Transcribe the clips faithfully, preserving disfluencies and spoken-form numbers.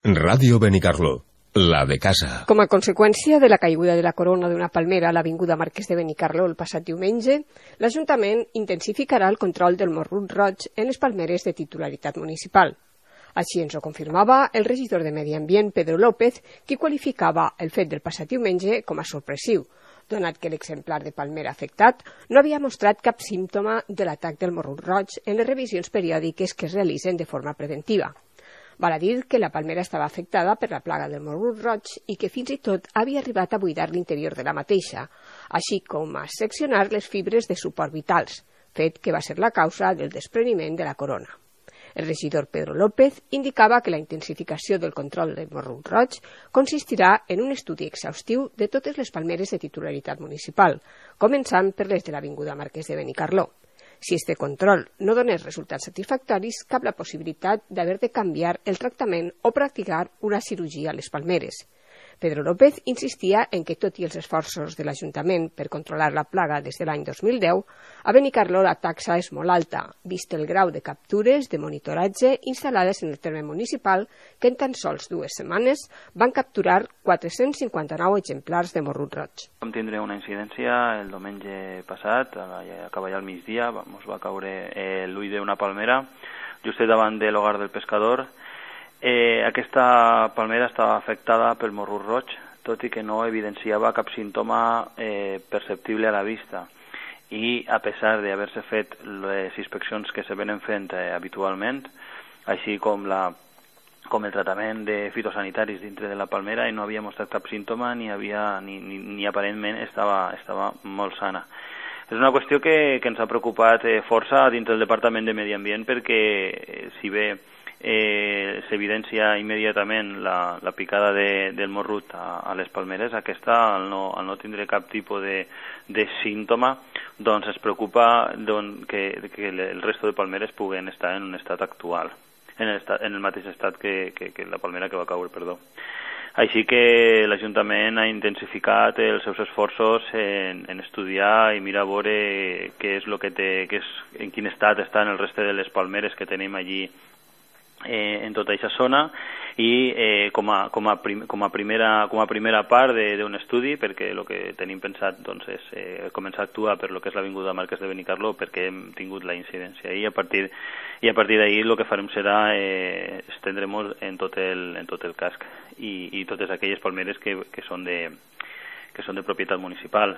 Ràdio Benicarló, la de casa. Com a conseqüència de la caiguda de la corona d'una palmera a l'avinguda Marquès de Benicarló el passat diumenge, l'Ajuntament intensificarà el control del morrut roig en les palmeres de titularitat municipal. Així ens ho confirmava el regidor de Medi Ambient, Pedro López, qui qualificava el fet del passat diumenge com a sorpresiu, donat que l'exemplar de palmera afectat no havia mostrat cap símptoma de l'atac del morrut roig en les revisions periòdiques que es realitzen de forma preventiva. Val a dir que la palmera estava afectada per la plaga del morrut roig i que fins i tot havia arribat a buidar l'interior de la mateixa, així com a seccionar les fibres de suport vitals, fet que va ser la causa del despreniment de la corona. El regidor Pedro López indicava que la intensificació del control del morrut roig consistirà en un estudi exhaustiu de totes les palmeres de titularitat municipal, començant per les de l'avinguda Marquès de Benicarló. Si este control no donés resultats satisfactoris, cap la possibilitat d'haver de canviar el tractament o practicar una cirurgia a les palmeres. Pedro López insistia en que, tot i els esforços de l'Ajuntament per controlar la plaga des de l'any dos mil deu, a Benicarló la taxa és molt alta, vist el grau de captures de monitoratge instal·lades en el terme municipal, que en tan sols dues setmanes van capturar quatre-cents cinquanta-nou exemplars de morrut roig. Vam tindre una incidència el diumenge passat, a cavallar al migdia, ens va caure l'ull d'una palmera, just davant de l'hogar del pescador. Eh, aquesta palmera estava afectada pel morrut roig, tot i que no evidenciava cap símptoma eh, perceptible a la vista. I a pesar d'haver-se fet les inspeccions que se venen fent eh, habitualment, així com, la, com el tractament de fitosanitaris dintre de la palmera, i no havia mostrat cap símptoma ni, havia, ni, ni, ni aparentment estava, estava molt sana. És una qüestió que, que ens ha preocupat eh, força dintre del Departament de Medi Ambient, perquè eh, si bé Eh, s'evidencia immediatament la, la picada de, del morrut a, a les palmeres, aquesta, al no, al no tindre cap tipus de, de símptoma, doncs es preocupa doncs, que, que el resto de palmeres puguen estar en un estat actual, en el, estat, en el mateix estat que, que, que la palmera que va caure, perdó. Així que l'Ajuntament ha intensificat els seus esforços en, en estudiar i mirar a veure què és lo que té, què és, en quin estat estan el reste de les palmeres que tenim allí Eh, en tota aquesta zona, i eh, com, a, com, a prim, com, a primera, com a primera part d'un estudi, perquè el que tenim pensat doncs, és eh, començar a actuar per lo que és l'avinguda Marquès de Benicarló, perquè hem tingut la incidència i a partir, i a partir d'ahir el que farem serà eh, estendre-nos en, tot el, en tot el casc i, i totes aquelles palmeres que, que, són de, que són de propietat municipal.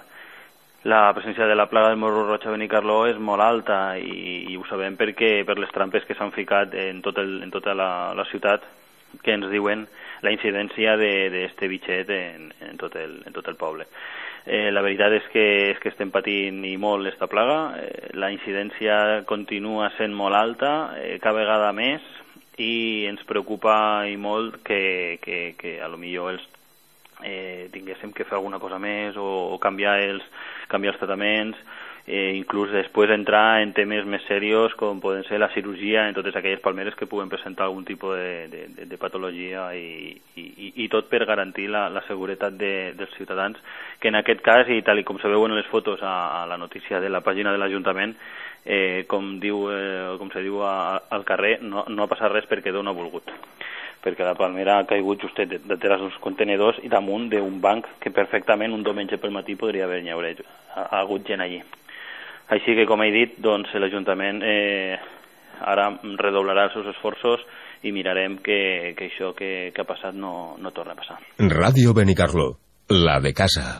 La presència de la plaga del morrut roig a Benicarló és molt alta i, i ho sabem perquè per les trampes que s'han ficat en, tot el, en tota la, la ciutat, que ens diuen la incidència d'aquest bitxet en, en, tot el, en tot el poble. Eh, la veritat és que, és que estem patint i molt aquesta plaga, eh, la incidència continua sent molt alta, eh, cada vegada més, i ens preocupa i molt que, que, que a lo millor els Eh, tinguéssim que fer alguna cosa més o, o canviar, els, canviar els tractaments, eh, inclús després entrar en temes més serios com poden ser la cirurgia en totes aquelles palmeres que puguen presentar algun tipus de, de, de, de patologia i, i, i tot per garantir la, la seguretat de, dels ciutadans, que en aquest cas, i tal i com se veuen en les fotos a, a la notícia de la pàgina de l'Ajuntament, eh, com, diu, eh, com se diu a, al carrer, no, no ha passat res perquè Déu no ha volgut, perquè la palmera ha caigut justet de, de dels contenedors i damunt d'un banc que perfectament un diumenge pel matí podria haver haver ha, ha hagut gent allí. Així que, com he dit, doncs, l'Ajuntament eh, ara redoblarà els seus esforços i mirarem que, que això que, que ha passat no, no torna a passar. Ràdio Benicarló, la de casa.